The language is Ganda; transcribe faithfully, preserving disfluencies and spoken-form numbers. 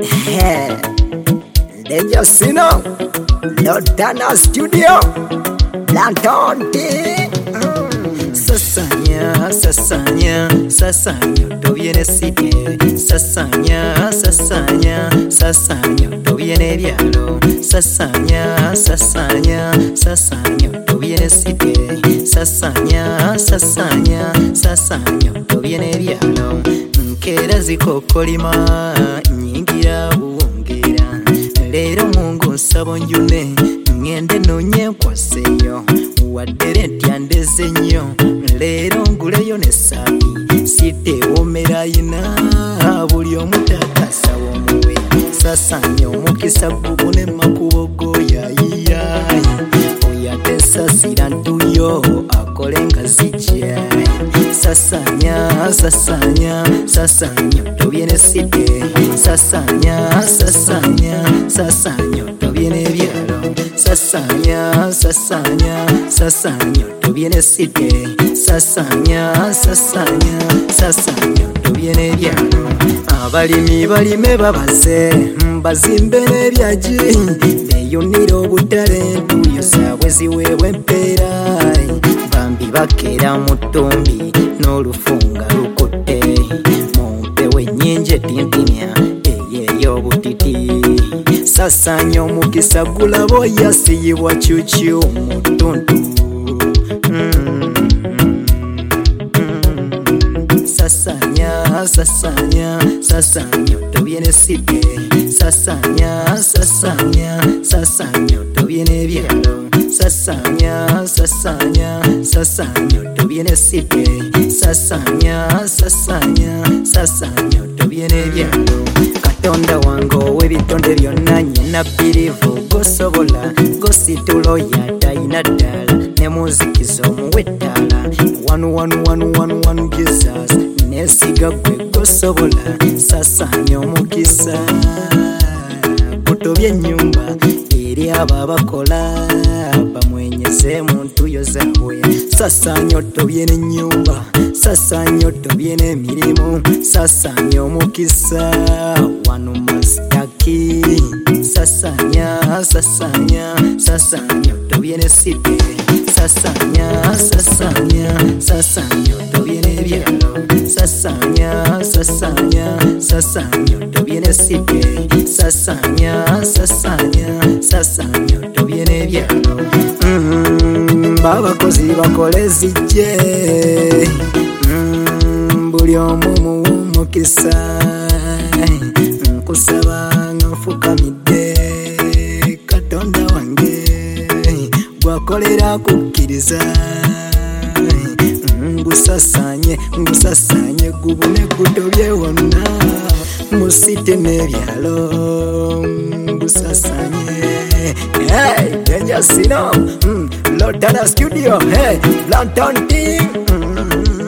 Deja Sino, Lotana Studio, Planton T. Sasanya, sasanya, sasanya, tú vienes si te. Sasanya, sasanya, sasanya, tú vienes diablo. Sasanya, sasanya, sasanya, tú vienes si te. Sasanya, sasanya, sasanya, tú vienes diablo. Nkera zikokolima, nyingira buwongera. Lero mungu nsaba njune, ngende nonye nkwaseyo. Wadere ntyandeze nnyo, lero nguleyo n'essabi. Siteewomera yina, buli omu taatasawo omuwe. Sasanya omukisa gubune makubo goyayiyayi. Oyate sasira ntuyo, akole nga zijjayi. Sasanya, sasanya, sasanya, tú vienes si te. Sasanya, sasanya, sasanya, tú vienes diablo. Sasanya, sasanya, sasanya, tú vienes si te. Sasanya, sasanya, sasanya, tú vienes diablo. Abalimi balime babaze, bazimbe n'ebyagi. Beyunira obutale entuuyo zaabwe ziweebwa empeera. Bambi bakeera mu ttumbi n'olufunga lukutte. Mumpewo ennyingi etintimya eyeeyo obutiti. Sasanya omukisa gulaba oyasiyibwa kyukyu mu ttuntu. Sasanya, sasanya, sasanya, tú vienes si te. Sasanya, sasanya, sasanya, tú vienes diablo. Sasanya, sasanya, sasanya, tú vienes si te. Sasanya, sasanya, sasanya, tú vienes diablo. Katonda wange ow'ebitonde byonna nnyina bbirivu gosobola gositulo yatayina ddala ne muzikiza omuwa ettaala. Wanu wanu wanu wanu wanu Jesus nesiga gwe gosobola. Sasanya omukisa kutobya ennyumba eri abo abakola bamwenyeze mu ntuuyo zaabwe. Sasanya otobye n'ennyumba, sasanya otobye n'emirimu. Sasanya omukisa wanu masitaki. Sasanya, sasanya, sasanya, otobye n'esite. Sasanya, sasanya, sasanya, otobye n'ebyalo. Sasanya, sasanya, sasanya, otobye n'esite. Sasanya, sasanya, sasanya, otobye n'ebyalo. Babakozi bakole zijje, buli omu muwe omukisa. Nkusaba nga nfukamidde, Katonda wange gwakolera kukkiriza. Ngusasanye, ngusasanye gubune gutobye wonna musite n'ebyalo. Ngusasanye. Hey, Deja Sino, mm, Lotana Studio, hey, Planton T. Mm.